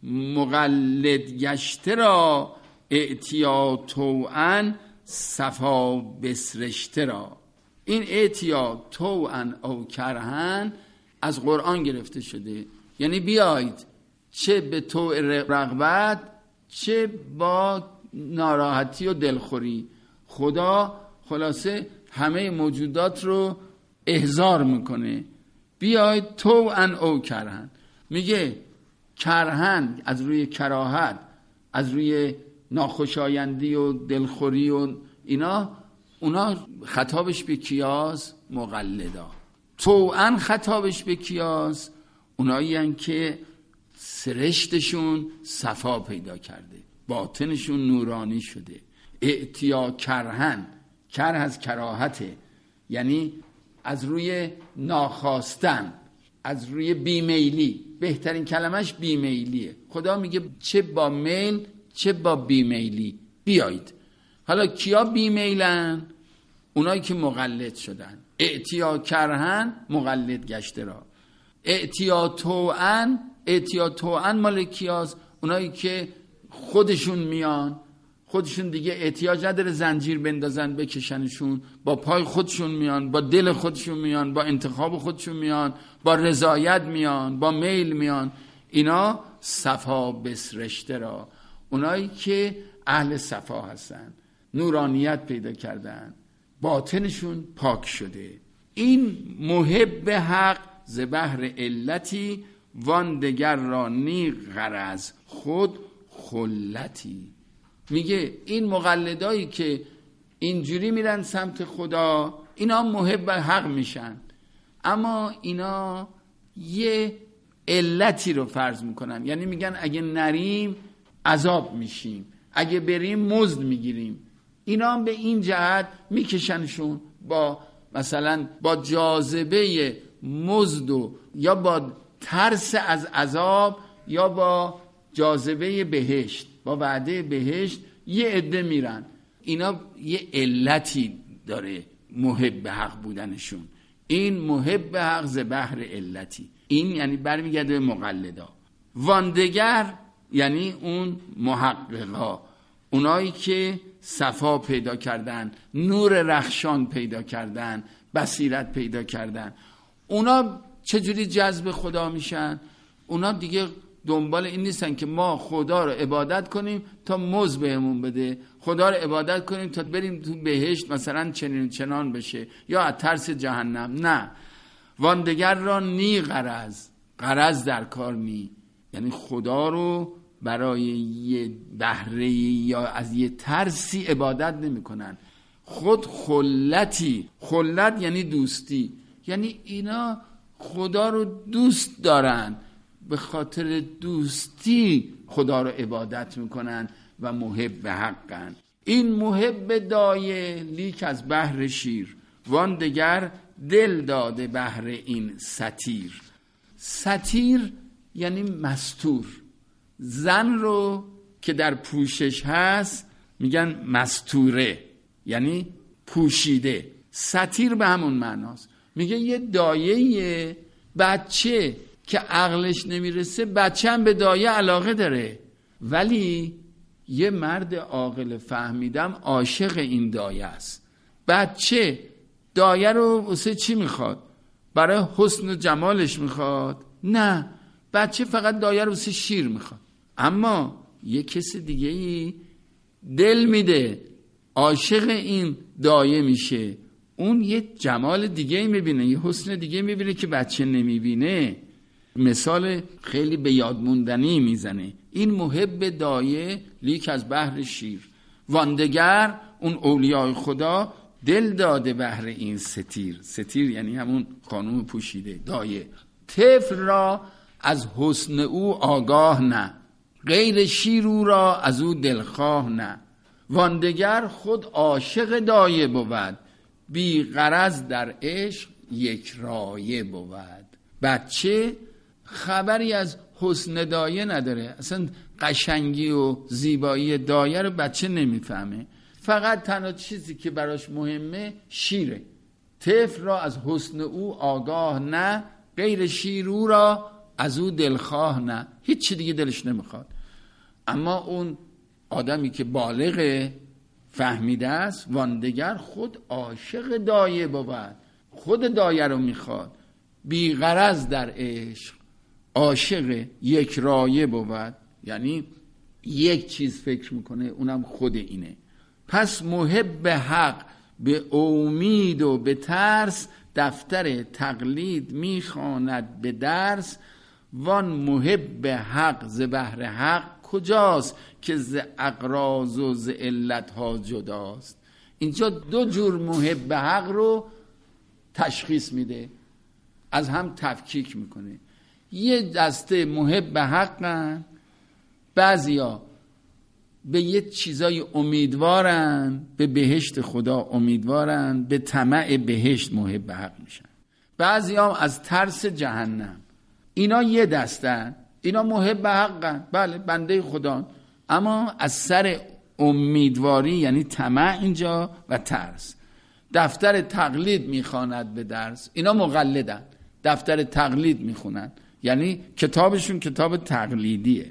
مقلد گشته را، اعتیا توعن صفا بسرشته را. این اعتیا توعن او کرهن از قرآن گرفته شده، یعنی بیایید چه به طوع رغبت چه با ناراحتی و دلخوری، خدا خلاصه همه موجودات رو احضار میکنه، بیایید توعن او کرهن. میگه کرهن از روی کراهت، از روی ناخوشایندی و دلخوری و اینا، اونا خطابش به کیاس؟ مقلدا. توعن خطابش به کیاس؟ اونایی هن که سرشتشون صفا پیدا کرده، باطنشون نورانی شده. اعتیا کرهن، کره از کراهته، یعنی از روی ناخواستن، از روی بیمیلی، بهترین کلمش بیمیلیه. خدا میگه چه با میل چه با بیمیلی بیایید. حالا کیا بیمیلن؟ اونایی که مقلد شدن. اعتیا کرهن مقلد گشته را. اعتیا توعن، اعتیا توعن مال کیاست؟ اونایی که خودشون میان، خودشون دیگه احتیاج نداره زنجیر بندازن بکشنشون، با پای خودشون میان، با دل خودشون میان، با انتخاب خودشون میان، با رضایت میان، با میل میان. اینا صفا بسرشته را، اونایی که اهل صفا هستن، نورانیت پیدا کردن، باطنشون پاک شده. این محب حق ز بهر علتی، وان دگر را نی غرض خود خلتی. میگه این مقلدایی که اینجوری میرن سمت خدا، اینا محب حق میشن، اما اینا یه علتی رو فرض میکنن، یعنی میگن اگه نریم عذاب میشیم، اگه بریم مزد میگیریم. اینا هم به این جهت میکشنشون، با مثلا با جاذبه مزد و یا با ترس از عذاب یا با جاذبه بهشت، با وعده بهشت یه عده میرن. اینا یه علتی داره محب حق بودنشون. این محب حق ز بهر علتی، این یعنی برمیگرده به مقلدا. واندگر یعنی اون محققا، اونایی که صفا پیدا کردن، نور رخشان پیدا کردن، بصیرت پیدا کردن. اونا چجوری جذب خدا میشن؟ اونا دیگه دنبال این نیستن که ما خدا رو عبادت کنیم تا مزد بهمون بده، خدا رو عبادت کنیم تا بریم تو بهشت مثلا چنین چنان بشه، یا از ترس جهنم. نه، واندگر را نی غرض، غرض در کار نی، یعنی خدا رو برای یه بهره یا از یه ترسی عبادت نمی کنن. خود خلتی، خلت یعنی دوستی، یعنی اینا خدا رو دوست دارن، به خاطر دوستی خدا رو عبادت میکنن و محب حقن. این محب دایه لیک از بحر شیر، وان دگر دل داده بحر این ستیر. ستیر یعنی مستور. زن رو که در پوشش هست میگن مستوره، یعنی پوشیده. ستیر به همون معناست. میگه یه دایه بچه که عقلش نمیرسه، بچه هم به دایه علاقه داره، ولی یه مرد عاقل فهمیدم عاشق این دایه است. بچه دایه رو واسه چی میخواد؟ برای حسن و جمالش میخواد؟ نه، بچه فقط دایه رو واسه شیر میخواد. اما یه کسی دیگه ای دل میده، عاشق این دایه میشه، اون یه جمال دیگه ای میبینه، یه حسن دیگه میبینه که بچه نمیبینه. مثال خیلی به یاد موندنی میزنه، این محب دایه لیک از بحر شیر، واندگر اون اولیای خدا دل داده بهر این ستیر. ستیر یعنی همون خانوم پوشیده، دایه. طفل را از حسن او آگاه نه، غیر شیر او را از او دلخواه نه. واندگر خود عاشق دایه بود، بی غرض در عشق یک رایه بود. بچه خبری از حسن دایه نداره، اصلا قشنگی و زیبایی دایه رو بچه نمیفهمه، فقط تنها چیزی که براش مهمه شیره. طفل را از حسن او آگاه نه، غیر شیر او را از او دلخواه نه. هیچ چی دیگه دلش نمیخواد. اما اون آدمی که بالغ فهمیده است، واندگر خود عاشق دایه بود، خود دایه رو میخواد، بی غرض در عشق، عاشق یک رایه بود، یعنی یک چیز فکر میکنه، اونم خود اینه. پس محب حق به امید و به ترس، دفتر تقلید میخواند به درس. وان محب حق ز بحر حق کجاست، که ز اغراض و ز علتها جداست. اینجا دو جور محب حق رو تشخیص میده، از هم تفکیک میکنه. یه دسته محب حقن، بعضیا به یه چیزای امیدوارن، به بهشت خدا امیدوارن، به طمع بهشت محب حق میشن. بعضیا هم از ترس جهنم. اینا یه دستن، اینا محب حقن، بله بنده خدا، اما از سر امیدواری یعنی طمع اینجا و ترس. دفتر تقلید میخواند به درس، اینا مقلدن، دفتر تقلید میخونن، یعنی کتابشون کتاب تقلیدیه.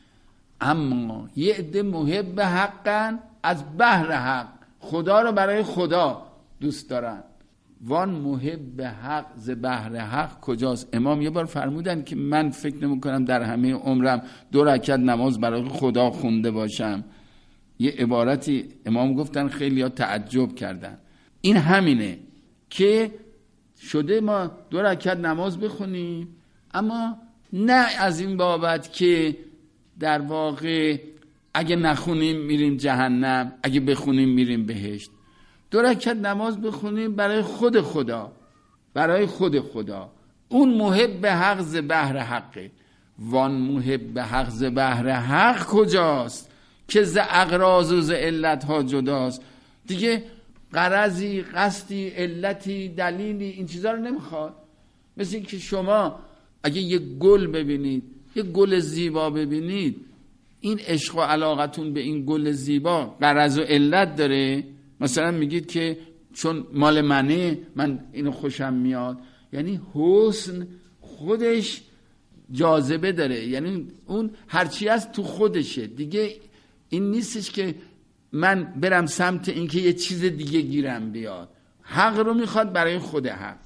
اما یه عده محب حقن، از بحر حق، خدا رو برای خدا دوست دارن. وان محب حق ز بحر حق کجاست؟ امام یه بار فرمودن که من فکر نمی کنم در همه عمرم دو رکعت نماز برای خدا خونده باشم. یه عبارتی امام گفتن، خیلی ها تعجب کردن. این همینه که شده ما دو رکعت نماز بخونیم، اما نه از این بابت که در واقع اگه نخونیم میریم جهنم، اگه بخونیم میریم بهشت. دو رکعت نماز بخونیم برای خود خدا، برای خود خدا. اون محب حق ز بحر حقه. وان محب حق ز بحر حق کجاست، که ز اغراض و ز علتها جداست. دیگه غرضی، قصدی، علتی، دلیلی این چیزا رو نمیخواد. مثل این که شما اگه یه گل ببینید، یه گل زیبا ببینید، این عشق و علاقتون به این گل زیبا غرض و علت داره. مثلا میگید که چون مال منه، من اینو خوشم میاد، یعنی حسن خودش جاذبه داره، یعنی اون هرچی هست تو خودشه دیگه. این نیستش که من برم سمت این که یه چیز دیگه گیرم بیاد. حق رو میخواد برای خود حق.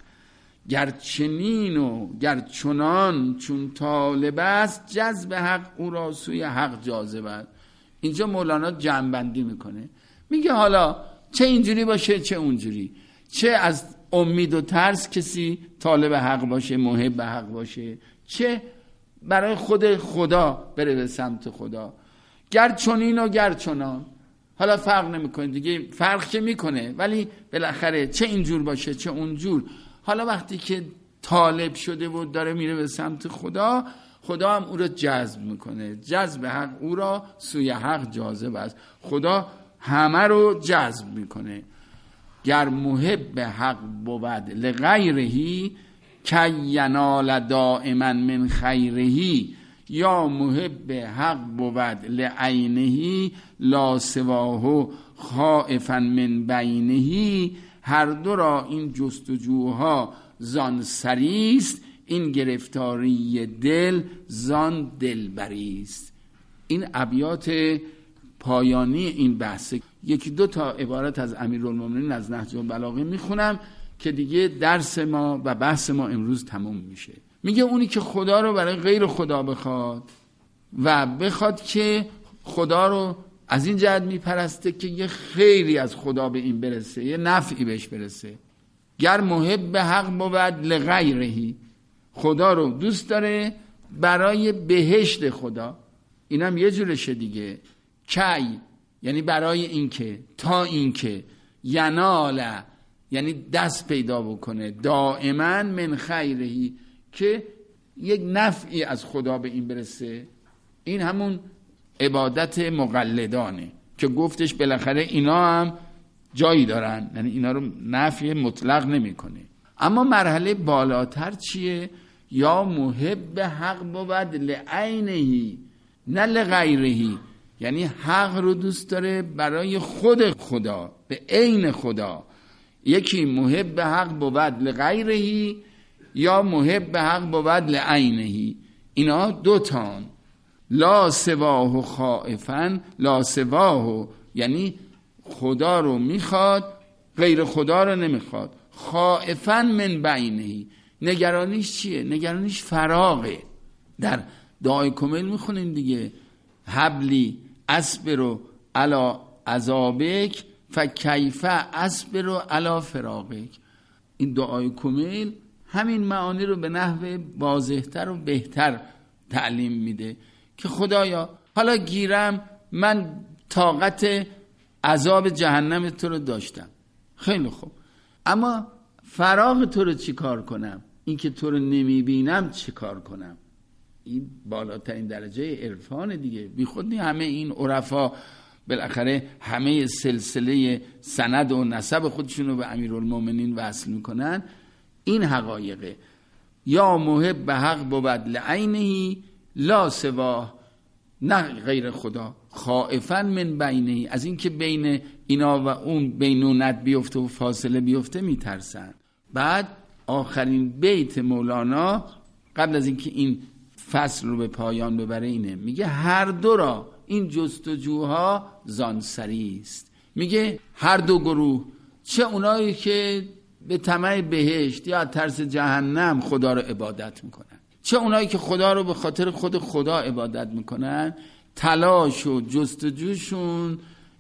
گرچنین و گرچنان چون طالب است، جذب حق او را سوی حق جاذب است. اینجا مولانا جمع‌بندی میکنه، میگه حالا چه اینجوری باشه چه اونجوری، چه از امید و ترس کسی طالب حق باشه، محب حق باشه، چه برای خود خدا بره به سمت خدا. گرچنین و گرچنان، حالا فرق نمیکنه دیگه، فرق که میکنه ولی بالاخره چه اینجور باشه چه اونجور. حالا وقتی که طالب شده و داره میره به سمت خدا، خدا هم او را جذب میکنه. جذب حق او را سوی حق جاذب است. خدا همه رو جذب میکنه. گر محب حق بود لغیرهی، کی ینال دائما من خیرهی. یا محب حق بود لعینهی، لا سواه خائفا من بینهی. هر دو را این جستجوها زان سریست، این گرفتاری دل زان دلبریست. این ابیات پایانی این بحثه. یکی دو تا عبارت از امیرالمومنین از نهج البلاغه میخونم که دیگه درس ما و بحث ما امروز تموم میشه. میگه اونی که خدا رو برای غیر خدا بخواد، و بخواد که خدا رو از این جهت میپرسته که یه خیلی از خدا به این برسه، یه نفعی بهش برسه. گر محب حق بود لغیرهی، خدا رو دوست داره برای بهشت خدا. اینم یه جورشه دیگه. کی یعنی برای اینکه، تا اینکه، ینال یعنی دست پیدا بکنه، دائما من خیرهی که یک نفعی از خدا به این برسه. این همون عبادت مقلدانه که گفتش بالاخره اینا هم جایی دارن، یعنی اینا رو نفی مطلق نمیکنه. اما مرحله بالاتر چیه؟ یا محب حق بود لعینهی نه لغیرهی، یعنی حق رو دوست داره برای خود خدا، به عین خدا. یکی محب حق بود لغیرهی یا محب حق بود لعینهی، اینا دو تان. لا سواه خائفن، لا سواه یعنی خدا رو میخواد غیر خدا رو نمیخواد. خائفن من بینهی، نگرانیش چیه؟ نگرانیش فراغه. در دعای کمیل میخونیم دیگه، حبلی اصبرو علا عذابک فکیف اصبرو علا فراقک. این دعای کمیل همین معانی رو به نحو واضحتر و بهتر تعلیم میده که خدایا حالا گیرم من طاقت عذاب جهنم تو رو داشتم، خیلی خوب، اما فراغ تو رو چی کار کنم؟ این که تو رو نمیبینم چی کار کنم؟ این بالاترین درجه عرفان دیگه. بی خود نی همه این عرفا بالاخره همه سلسله سند و نسب خودشون رو به امیرالمومنین وصل میکنن. این حقایقه. یا محب حق بود لعینهی لا سواه، نه غیر خدا. خائفن من بینهی، از این که بین اینا و اون بینونت بیفته و فاصله بیفته میترسن. بعد آخرین بیت مولانا قبل از اینکه این فصل رو به پایان ببره اینه، میگه هر دو را این جستجوها زانسری است. میگه هر دو گروه، چه اونایی که به طمع بهشت یا ترس جهنم خدا رو عبادت میکنن، چه اونایی که خدا رو به خاطر خود خدا عبادت میکنن، تلاش و جستجوشون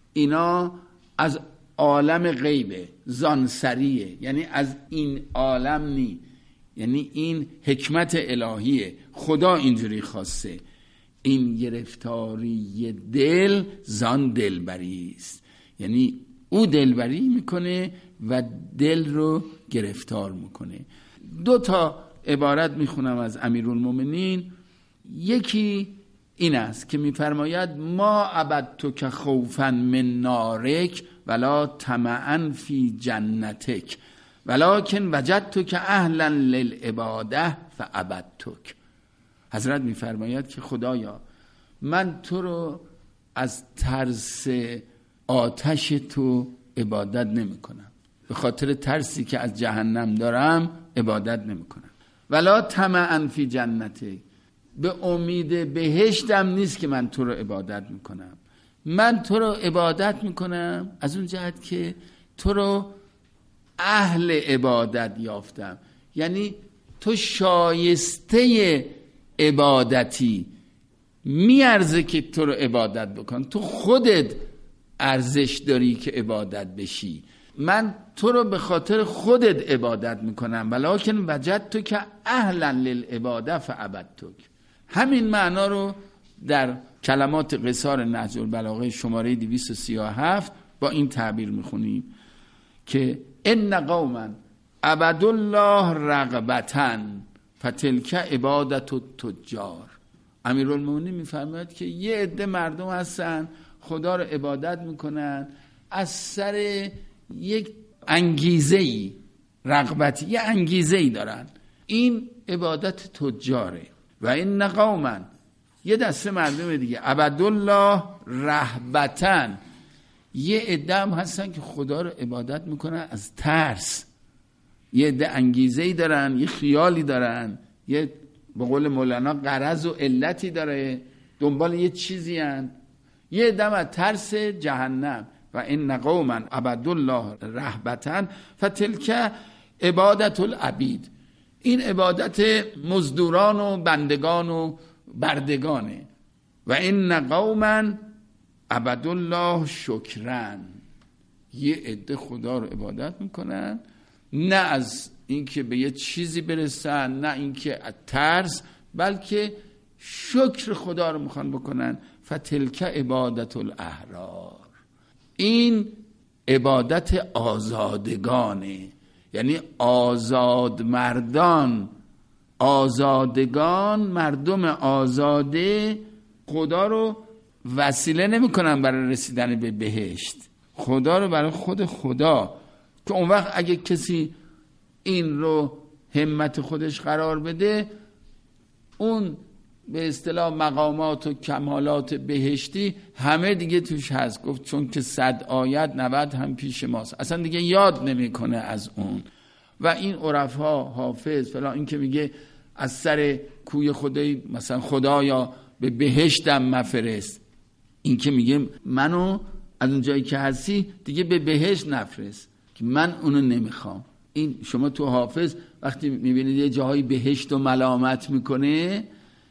اینا از عالم غیبه، زانسریه، یعنی از این عالم نی، یعنی این حکمت الهیه، خدا اینجوری خواسته. این گرفتاری دل زان دلبری است، یعنی او دلبری میکنه و دل رو گرفتار میکنه. دو تا عبارت میخونم از امیرالمومنین. یکی این است که میفرماید ما عبدتک خوفا من نارک ولا طمعا فی جنتک ولکن وجدتک اهلا للعباده فعبدتک. حضرت میفرماید که خدایا من تو رو از ترس آتش تو عبادت نمی کنم، به خاطر ترسی که از جهنم دارم عبادت نمی کنم. ولا طمعا فی جنتک، به امید بهشتم نیست که من تو رو عبادت می کنم. من تو رو عبادت می کنم از اون جهت که تو رو اهل عبادت یافتم، یعنی تو شایسته عبادتی، میارزه که تو رو عبادت بکن، تو خودت ارزش داری که عبادت بشی. من تو رو به خاطر خودت عبادت میکنم، ولکن وجدتک که اهلا للعباده فعبدتک. همین معنا رو در کلمات قصار نهج البلاغه شماره دویست و سی و هفت با این تعبیر میخونیم که ان قوما عبدوا الله رغبتا فتلک عبادت التجار. امیرالمومنین میفرماید که یه عده مردم هستن خدا رو عبادت میکنن از سر یک انگیزه‌ای، رغبتی، یه انگیزه‌ای دارن، این عبادت تجاره. و این قوما، یه دسته مردم دیگه، عبدالله رهبتا، یه عده هم هستن که خدا رو عبادت میکنن از ترس، یه عده انگیزه‌ای دارن، یه خیالی دارن، یه به قول مولانا غرض و علتی داره، دنبال یه چیزی هن. یه عده از ترس جهنم. و این قوما عبدالله رهبتا فتلک عبادت العبید، این عبادت مزدوران و بندگان و بردگانه. و این قوما عبدالله شکرن، یه عده خدا رو عبادت میکنن، نه از اینکه به یه چیزی برسن، نه اینکه ترس، بلکه شکر خدا رو میخوان بکنن. فتلک عبادت الاحرار، این عبادت آزادگانه، یعنی آزاد مردان، آزادگان، مردم آزاده خدا رو وسیله نمی کنن برای رسیدن به بهشت، خدا رو برای خود خدا، که اون وقت اگه کسی این رو همت خودش قرار بده، اون به اصطلاح مقامات و کمالات بهشتی همه دیگه توش هست. گفت چون که صد آیت نود هم پیش ماست، اصلا دیگه یاد نمیکنه از اون. و این عرفا حافظ فلان، این که میگه از سر کوی خدای مثلا خدایا به بهشتم مفرست، این که میگه منو از اون جایی که هستی دیگه به بهشت نفرست که من اونو نمیخوام. این شما تو حافظ وقتی میبینید یه جاهای بهشت و ملامت میکنه،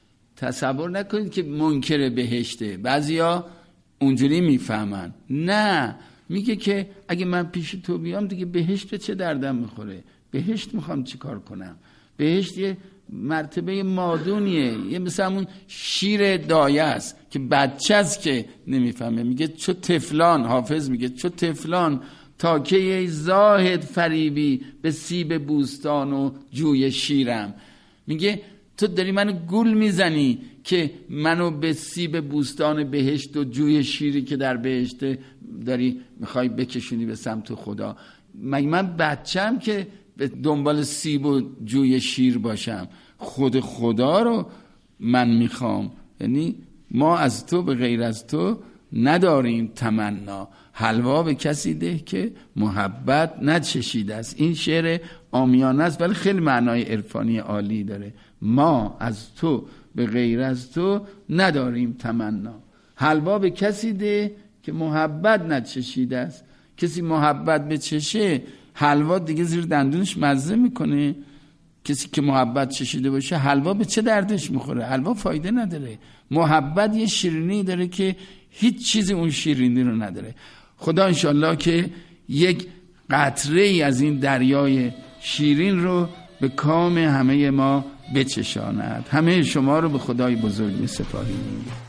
تصور نکنید که منکر بهشته. بعضیا اونجوری میفهمن، نه، میگه که اگه من پیش تو بیام دیگه بهشت چه دردم میخوره، بهشت میخوام چی کار کنم، بهشت یه مرتبه مادونیه، یه مثل همون شیر دایه است که بچه است که نمیفهمه. میگه چو تفلان، حافظ میگه چو تفلان تا که ای زاهد فریبی به سیب بوستان و جوی شیرم. میگه تو داری منو گول میزنی که منو به سیب بوستان بهشت و جوی شیری که در بهشت داری میخوای بکشونی به سمت خدا. مگه من بچم که به دنبال سیب و جوی شیر باشم؟ خود خدا رو من میخوام. یعنی ما از تو به غیر از تو نداریم تمنا، حلوا به کسی ده که محبت نچشیده است. این شعر عامیانه است ولی خیلی معنای عرفانی عالی داره. ما از تو به غیر از تو نداریم تمنا، حلوا به کسی ده که محبت نچشیده است. کسی محبت بچشه حلوا دیگه زیر دندونش مزه میکنه. کسی که محبت چشیده باشه حلوا به چه دردش میخوره؟ حلوا فایده نداره. محبت یه شیرینی داره که هیچ چیزی اون شیرینی رو نداره. خدا انشالله که یک قطره ای از این دریای شیرین رو به کام همه ما بچشاند. همه شما رو به خدای بزرگ می سپاریم.